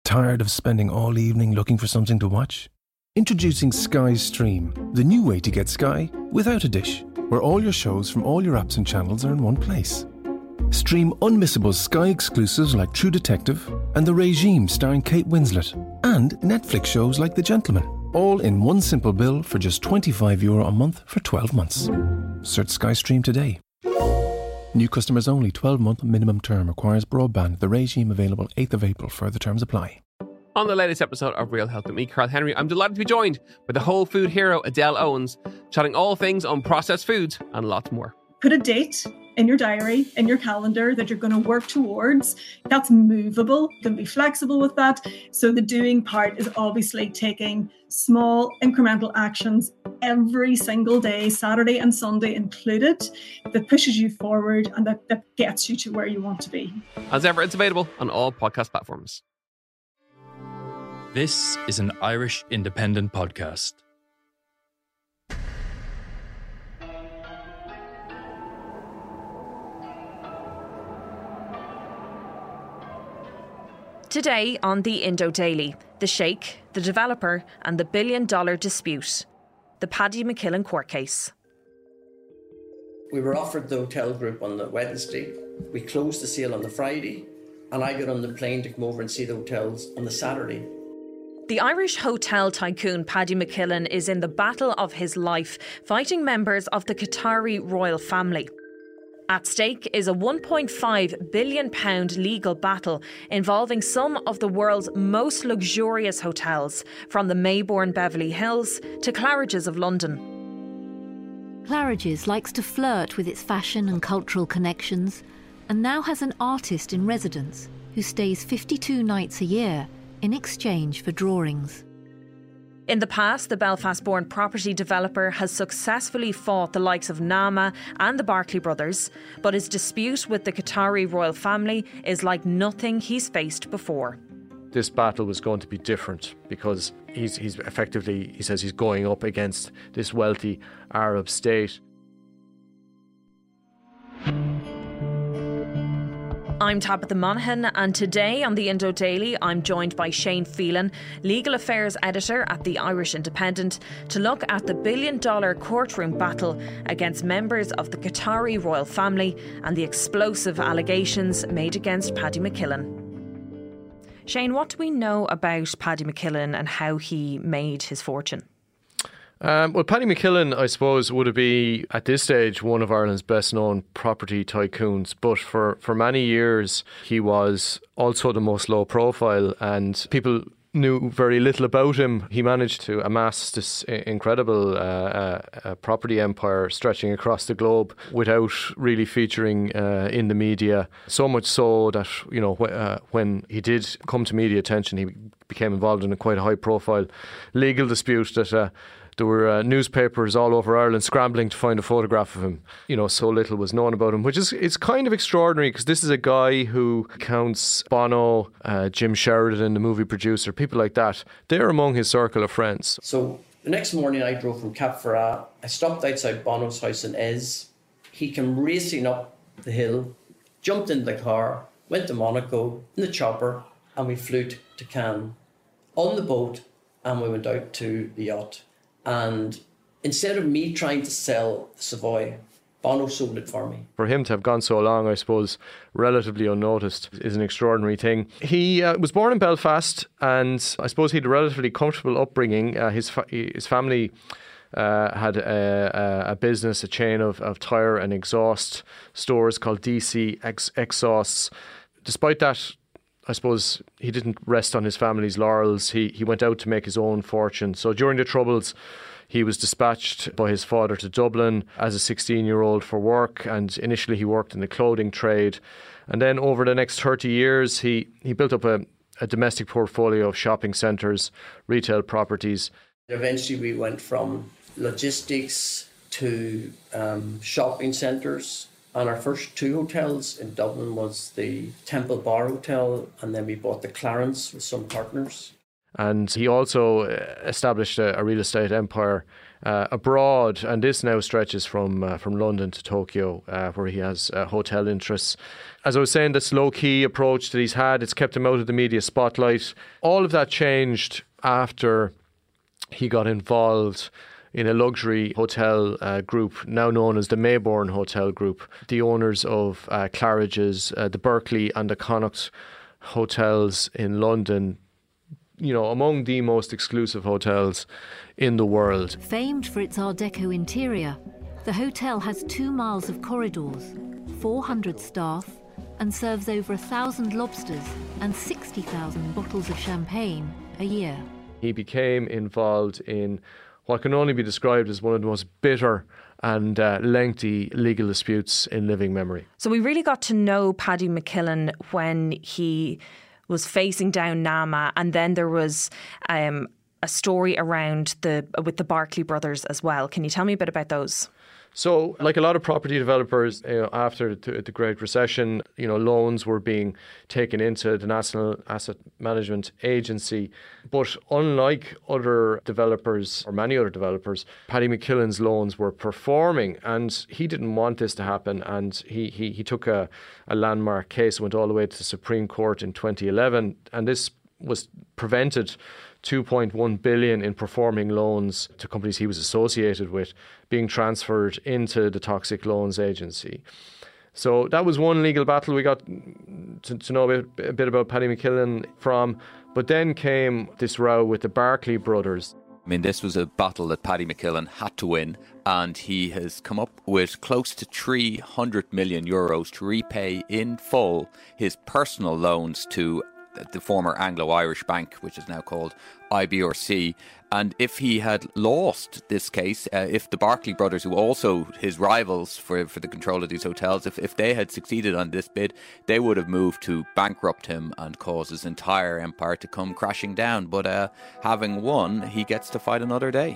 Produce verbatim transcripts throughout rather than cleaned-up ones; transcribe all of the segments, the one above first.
Tired of spending all evening looking for something to watch? Introducing Sky Stream, the new way to get Sky without a dish, where all your shows from all your apps and channels are in one place. Stream unmissable Sky exclusives like True Detective and The Regime starring Kate Winslet, and Netflix shows like The Gentleman, all in one simple bill for just twenty-five euro a month for twelve months. Search Sky Stream today. New customers only. twelve-month minimum term. Requires broadband. The Regime available eighth of April. Further terms apply. On the latest episode of Real Health with me, Carl Henry, I'm delighted to be joined by the whole food hero Adele Owens, chatting all things unprocessed foods and lots more. Put a date in your diary, in your calendar that you're going to work towards. That's movable. You can be flexible with that. So the doing part is obviously taking small incremental actions every single day, Saturday and Sunday included, that pushes you forward and that, that gets you to where you want to be. As ever, it's available on all podcast platforms. This is an Irish Independent podcast. Today on the Indo Daily, the Sheikh, the developer and the billion dollar dispute. The Paddy McKillen court case. We were offered the hotel group on the Wednesday. We closed the sale on the Friday, and I got on the plane to come over and see the hotels on the Saturday. The Irish hotel tycoon Paddy McKillen is in the battle of his life, fighting members of the Qatari royal family. At stake is a one point five billion pounds legal battle involving some of the world's most luxurious hotels, from the Maybourne Beverly Hills to Claridge's of London. Claridge's likes to flirt with its fashion and cultural connections, and now has an artist in residence who stays fifty-two nights a year in exchange for drawings. In the past, the Belfast-born property developer has successfully fought the likes of Nama and the Barclay brothers, but his dispute with the Qatari royal family is like nothing he's faced before. This battle was going to be different because he's, he's effectively, he says he's going up against this wealthy Arab state. I'm Tabitha Monaghan, and today on the Indo Daily I'm joined by Shane Phelan, Legal Affairs Editor at the Irish Independent, to look at the billion dollar courtroom battle against members of the Qatari royal family and the explosive allegations made against Paddy McKillen. Shane, what do we know about Paddy McKillen and how he made his fortune? Um, well, Paddy McKillen, I suppose, would be, at this stage, one of Ireland's best-known property tycoons. But for, for many years, he was also the most low-profile, and people knew very little about him. He managed to amass this incredible uh, uh, property empire stretching across the globe without really featuring uh, in the media. So much so that, you know, wh- uh, when he did come to media attention, he became involved in a quite a high-profile legal dispute that uh, there were uh, newspapers all over Ireland scrambling to find a photograph of him. You know, so little was known about him, which is it's kind of extraordinary because this is a guy who counts Bono, uh, Jim Sheridan, the movie producer, people like that. They're among his circle of friends. So the next morning I drove from Cap Ferrat. I stopped outside Bono's house in Ez. He came racing up the hill, jumped in the car, went to Monaco in the chopper, and we flew to Cannes on the boat, and we went out to the yacht. And instead of me trying to sell the Savoy, Bono sold it for me. For him to have gone so long, I suppose, relatively unnoticed, is an extraordinary thing. He uh, was born in Belfast, and I suppose he had a relatively comfortable upbringing. Uh, his fa- his family uh, had a, a, a business, a chain of, of tyre and exhaust stores called D C Ex- Exhausts. Despite that, I suppose he didn't rest on his family's laurels. He he went out to make his own fortune. So during the Troubles, he was dispatched by his father to Dublin as a sixteen-year-old for work, and initially he worked in the clothing trade. And then over the next thirty years, he, he built up a, a domestic portfolio of shopping centres, retail properties. Eventually we went from logistics to um, shopping centres. And our first two hotels in Dublin was the Temple Bar Hotel, and then we bought the Clarence with some partners. And he also established a, a real estate empire uh, abroad, and this now stretches from uh, from London to Tokyo, uh, where he has uh, hotel interests. As I was saying, this low-key approach that he's had, it's kept him out of the media spotlight. All of that changed after he got involved in a luxury hotel uh, group now known as the Maybourne Hotel Group. The owners of uh, Claridge's, uh, the Berkeley and the Connaught hotels in London, you know, among the most exclusive hotels in the world. Famed for its Art Deco interior, the hotel has two miles of corridors, four hundred staff, and serves over a thousand lobsters and sixty thousand bottles of champagne a year. He became involved in what can only be described as one of the most bitter and uh, lengthy legal disputes in living memory. So we really got to know Paddy McKillen when he was facing down Nama, and then there was um, a story around the with the Barclay brothers as well. Can you tell me a bit about those? So, like a lot of property developers, you know, after the, the Great Recession, you know, loans were being taken into the National Asset Management Agency. But unlike other developers, or many other developers, Paddy McKillen's loans were performing, and he didn't want this to happen. And he he, he took a, a landmark case, went all the way to the Supreme Court in twenty eleven, and this was prevented two point one billion in performing loans to companies he was associated with being transferred into the Toxic Loans Agency. So that was one legal battle we got to, to know a bit, a bit about Paddy McKillen from. But then came this row with the Barclay brothers. I mean, this was a battle that Paddy McKillen had to win, and he has come up with close to three hundred million euros to repay in full his personal loans to the former Anglo-Irish Bank, which is now called I B R C. And if he had lost this case, uh, if the Barclay brothers, who also his rivals for, for the control of these hotels, if, if they had succeeded on this bid, they would have moved to bankrupt him and cause his entire empire to come crashing down. But uh, having won, he gets to fight another day.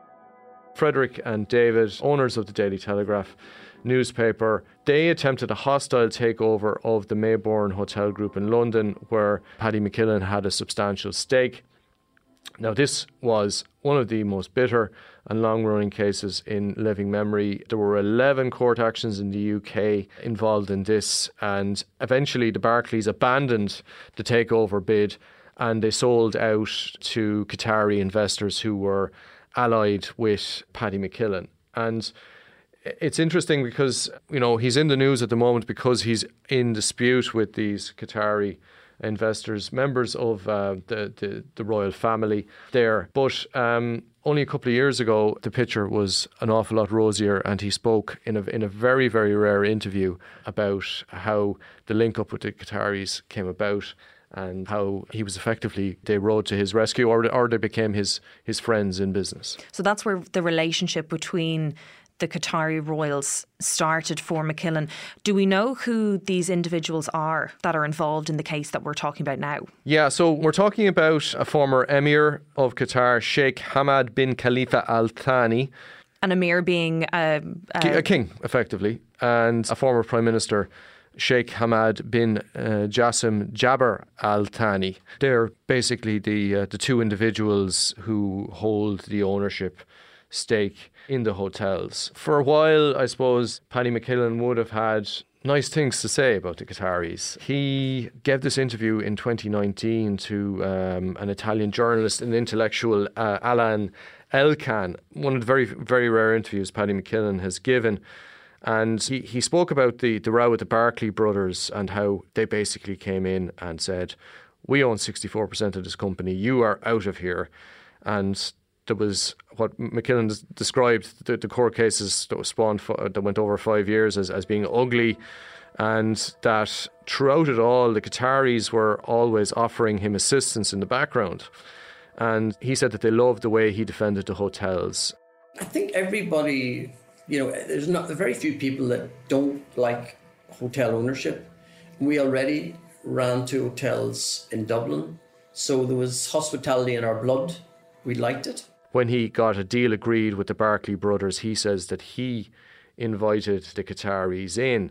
Frederick and David, owners of the Daily Telegraph newspaper, they attempted a hostile takeover of the Maybourne Hotel Group in London, where Paddy McKillen had a substantial stake. Now, this was one of the most bitter and long-running cases in living memory. There were eleven court actions in the U K involved in this, and eventually the Barclays abandoned the takeover bid and they sold out to Qatari investors who were allied with Paddy McKillen. And it's interesting because, you know, he's in the news at the moment because he's in dispute with these Qatari investors, members of uh, the, the the royal family there. But um, only a couple of years ago, the picture was an awful lot rosier, and he spoke in a in a very, very rare interview about how the link up with the Qataris came about and how he was effectively, they rode to his rescue, or, or they became his his friends in business. So that's where the relationship between the Qatari royals started for McKillen. Do we know who these individuals are that are involved in the case that we're talking about now? Yeah, so we're talking about a former emir of Qatar, Sheikh Hamad bin Khalifa Al Thani. An emir being a, a... a king, effectively, and a former prime minister, Sheikh Hamad bin uh, Jassim Jabbar Al Thani. They're basically the uh, the two individuals who hold the ownership stake in the hotels. For a while, I suppose, Paddy McKillen would have had nice things to say about the Qataris. He gave this interview in twenty nineteen to um, an Italian journalist and intellectual, uh, Alan Elkan, one of the very, very rare interviews Paddy McKillen has given. And he, he spoke about the, the row with the Barclay brothers and how they basically came in and said, we own sixty-four percent of this company, you are out of here. And there was what McKillen described the, the court cases that was spawned for, that went over five years as, as being ugly, and that throughout it all the Qataris were always offering him assistance in the background. And he said that they loved the way he defended the hotels. I think everybody, you know, there's not very few people that don't like hotel ownership. We already ran two hotels in Dublin, so there was hospitality in our blood. We liked it. When he got a deal agreed with the Barclay brothers, he says that he invited the Qataris in.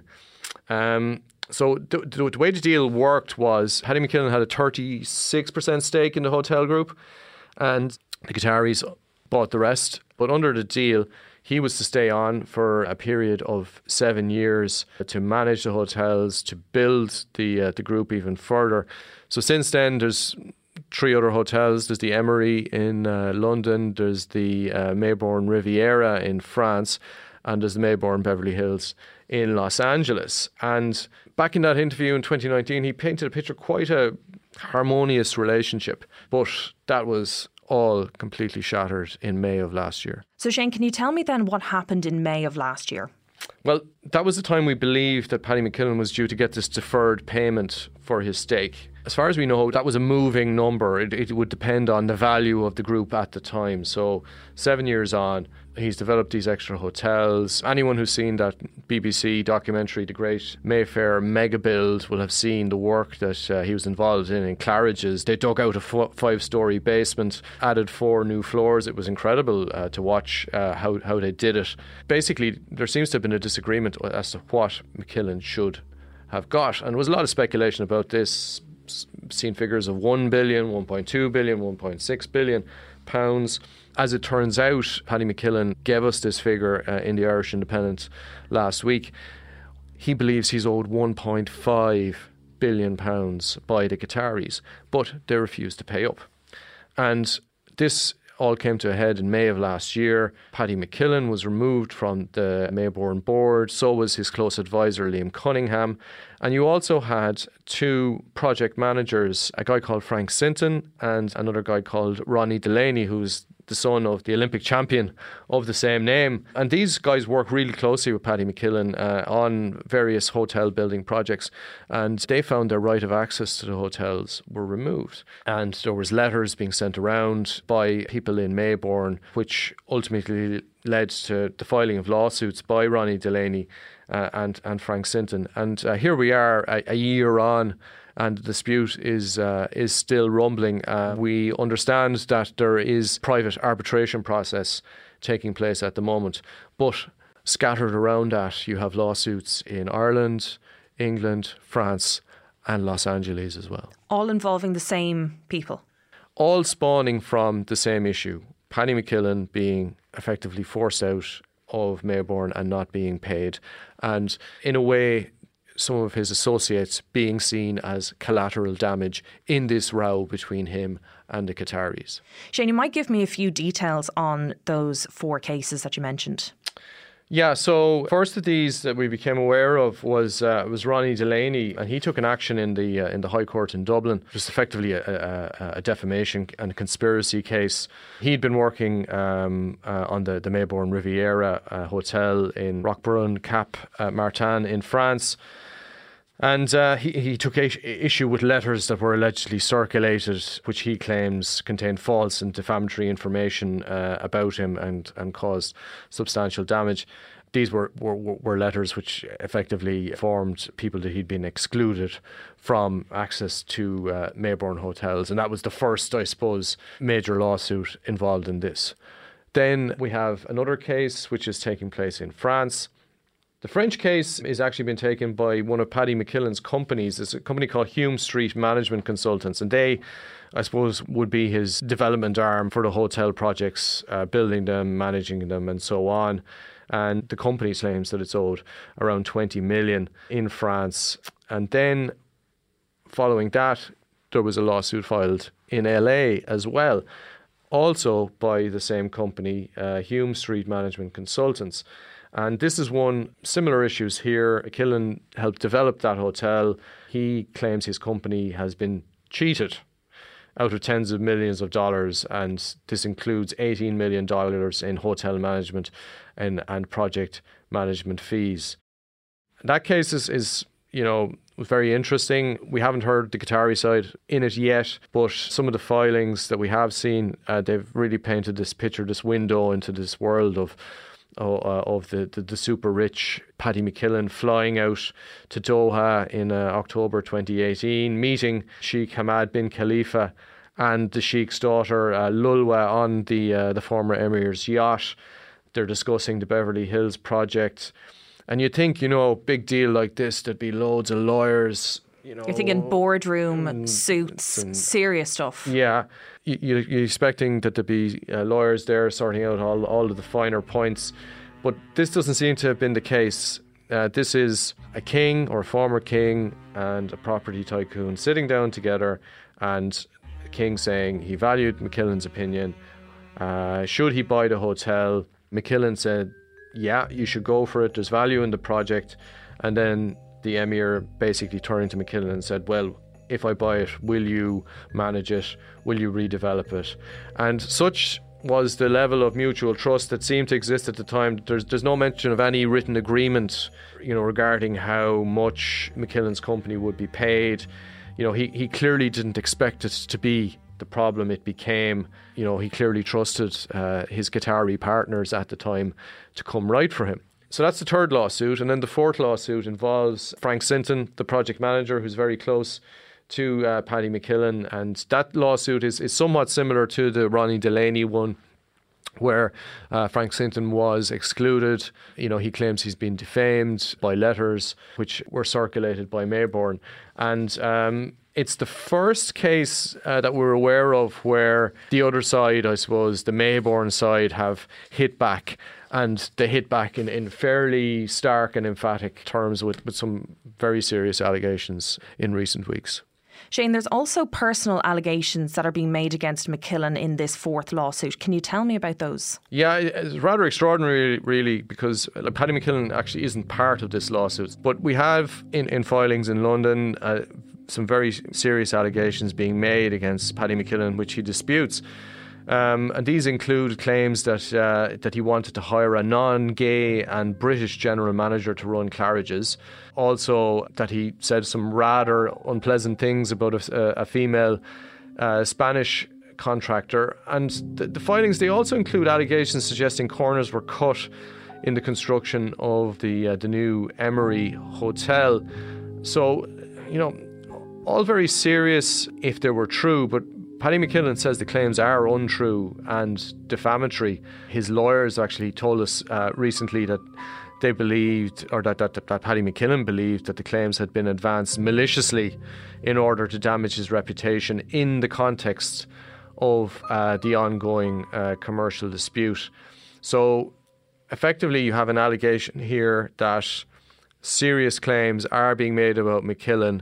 Um, so the, the, the way the deal worked was Paddy McKillen had a thirty-six percent stake in the hotel group, and the Qataris bought the rest. But under the deal, he was to stay on for a period of seven years to manage the hotels, to build the uh, the group even further. So since then, there's three other hotels. There's the Emery in uh, London, there's the uh, Maybourne Riviera in France, and there's the Maybourne Beverly Hills in Los Angeles. And back in that interview in twenty nineteen, he painted a picture, quite a harmonious relationship. But that was all completely shattered in May of last year. So Shane, can you tell me then what happened in May of last year? Well, that was the time we believed that Paddy McKillen was due to get this deferred payment for his stake. As far as we know, that was a moving number. It, it would depend on the value of the group at the time. So seven years on, he's developed these extra hotels. Anyone who's seen that B B C documentary, The Great Mayfair Mega Build, will have seen the work that uh, he was involved in in Claridge's. They dug out a f- five-storey basement, added four new floors. It was incredible uh, to watch uh, how, how they did it. Basically, there seems to have been a disagreement as to what McKillen should have got. And there was a lot of speculation about this. Seen figures of one billion, one point two billion, one point six billion pounds. As it turns out, Paddy McKillen gave us this figure uh, in the Irish Independent last week. He believes he's owed one point five billion pounds by the Qataris, but they refused to pay up. And this all came to a head in May of last year. Paddy McKillen was removed from the Maybourne board. So was his close advisor, Liam Cunningham. And you also had two project managers, a guy called Frank Sinton and another guy called Ronnie Delaney, who's the son of the Olympic champion of the same name. And these guys work really closely with Paddy McKillen uh, on various hotel building projects. And they found their right of access to the hotels were removed. And there was letters being sent around by people in Maybourne, which ultimately led to the filing of lawsuits by Ronnie Delaney uh, and, and Frank Sinton. And uh, here we are a, a year on, and the dispute is uh, is still rumbling. Uh, we understand that there is private arbitration process taking place at the moment, but scattered around that you have lawsuits in Ireland, England, France and Los Angeles as well. All involving the same people? All spawning from the same issue. Paddy McKillen being effectively forced out of Maybourne and not being paid. And in a way, some of his associates being seen as collateral damage in this row between him and the Qataris. Shane, you might give me a few details on those four cases that you mentioned. Yeah, so first of these that we became aware of was uh, was Ronnie Delaney, and he took an action in the uh, in the High Court in Dublin, just effectively a, a, a defamation and a conspiracy case. He'd been working um, uh, on the, the Maybourne Riviera uh, Hotel in Roquebrune, Cap uh, Martin in France. And uh, he, he took a- issue with letters that were allegedly circulated, which he claims contained false and defamatory information uh, about him and, and caused substantial damage. These were, were, were letters which effectively informed people that he'd been excluded from access to uh, Maybourne hotels. And that was the first, I suppose, major lawsuit involved in this. Then we have another case which is taking place in France. The French case is actually been taken by one of Paddy McKillen's companies. It's a company called Hume Street Management Consultants, and they, I suppose, would be his development arm for the hotel projects, uh, building them, managing them, and so on. And the company claims that it's owed around twenty million in France. And then, following that, there was a lawsuit filed in L A as well, also by the same company, uh, Hume Street Management Consultants. And this is one, similar issues here. McKillen helped develop that hotel. He claims his company has been cheated out of tens of millions of dollars, and this includes eighteen million dollars in hotel management and, and project management fees. That case is, is, you know, very interesting. We haven't heard the Qatari side in it yet, but some of the filings that we have seen, uh, they've really painted this picture, this window into this world of Uh, of the, the, the super rich Paddy McKillen flying out to Doha in uh, October twenty eighteen, meeting Sheikh Hamad bin Khalifa and the Sheikh's daughter uh, Lulwa on the uh, the former Emir's yacht. They're discussing the Beverly Hills project. And you'd think, you know, big deal like this, there'd be loads of lawyers You know, you're thinking boardroom and, suits, and, serious stuff. Yeah, you, you, you're expecting that there be uh, lawyers there sorting out all all of the finer points, but this doesn't seem to have been the case. Uh, this is a king or a former king and a property tycoon sitting down together, and the king saying he valued McKillen's opinion. Uh, should he buy the hotel? McKillen said, yeah, you should go for it. There's value in the project. And then the Emir basically turned to McKillen and said, well, if I buy it, will you manage it? Will you redevelop it? And such was the level of mutual trust that seemed to exist at the time. There's there's no mention of any written agreement, you know, regarding how much McKillen's company would be paid. You know, he, he clearly didn't expect it to be the problem it became. You know, he clearly trusted uh, his Qatari partners at the time to come right for him. So that's the third lawsuit. And then the fourth lawsuit involves Frank Sinton, the project manager, who's very close to uh, Paddy McKillen. And that lawsuit is, is somewhat similar to the Ronnie Delaney one, where uh, Frank Sinton was excluded. You know, he claims he's been defamed by letters which were circulated by Mayborn. And um, it's the first case uh, that we're aware of where the other side, I suppose, the Mayborn side, have hit back. And they hit back in, in fairly stark and emphatic terms with, with some very serious allegations in recent weeks. Shane, there's also personal allegations that are being made against McKillen in this fourth lawsuit. Can you tell me about those? Yeah, it's rather extraordinary, really, because like, Paddy McKillen actually isn't part of this lawsuit. But we have in, in filings in London uh, some very serious allegations being made against Paddy McKillen, which he disputes. Um, and these include claims that uh, that he wanted to hire a non-gay and British general manager to run Claridge's. Also, that he said some rather unpleasant things about a, a female uh, Spanish contractor. And the, the filings, they also include allegations suggesting corners were cut in the construction of the uh, the new Emery Hotel. So, you know, all very serious if they were true, but Paddy McKillen says the claims are untrue and defamatory. His lawyers actually told us uh, recently that they believed, or that, that, that Paddy McKillen believed, that the claims had been advanced maliciously in order to damage his reputation in the context of uh, the ongoing uh, commercial dispute. So effectively you have an allegation here that serious claims are being made about McKillen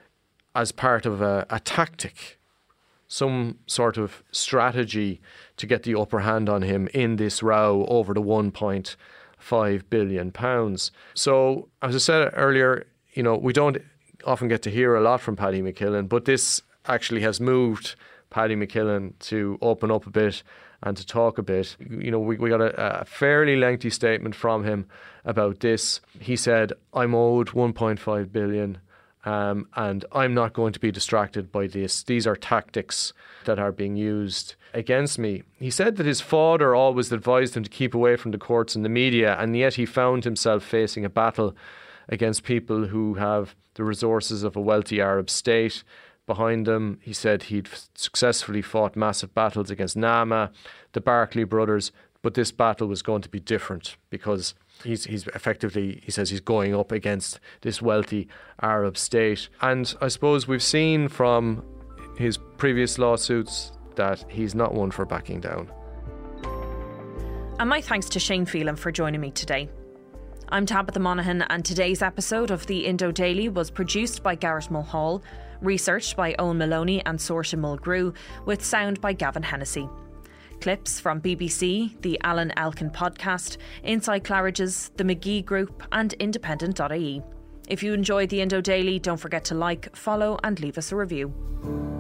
as part of a, a tactic, some sort of strategy to get the upper hand on him in this row over the one point five billion pounds. So, as I said earlier, you know, we don't often get to hear a lot from Paddy McKillen, but this actually has moved Paddy McKillen to open up a bit and to talk a bit. You know, we, we got a, a fairly lengthy statement from him about this. He said, I'm owed one point five billion pounds. Um, and I'm not going to be distracted by this. These are tactics that are being used against me. He said that his father always advised him to keep away from the courts and the media, and yet he found himself facing a battle against people who have the resources of a wealthy Arab state behind them. He said he'd successfully fought massive battles against Nama, the Barclay brothers, but this battle was going to be different because He's he's effectively, he says he's going up against this wealthy Arab state. And I suppose we've seen from his previous lawsuits that he's not one for backing down. And my thanks to Shane Phelan for joining me today. I'm Tabitha Monaghan, and today's episode of the Indo Daily was produced by Garrett Mulhall, researched by Owen Maloney and Saoirse Mulgrew, with sound by Gavin Hennessy. Clips from B B C, the Alan Elkin podcast, Inside Claridge's, the McGee Group and independent dot I E. If you enjoyed the Indo Daily, don't forget to like, follow and leave us a review.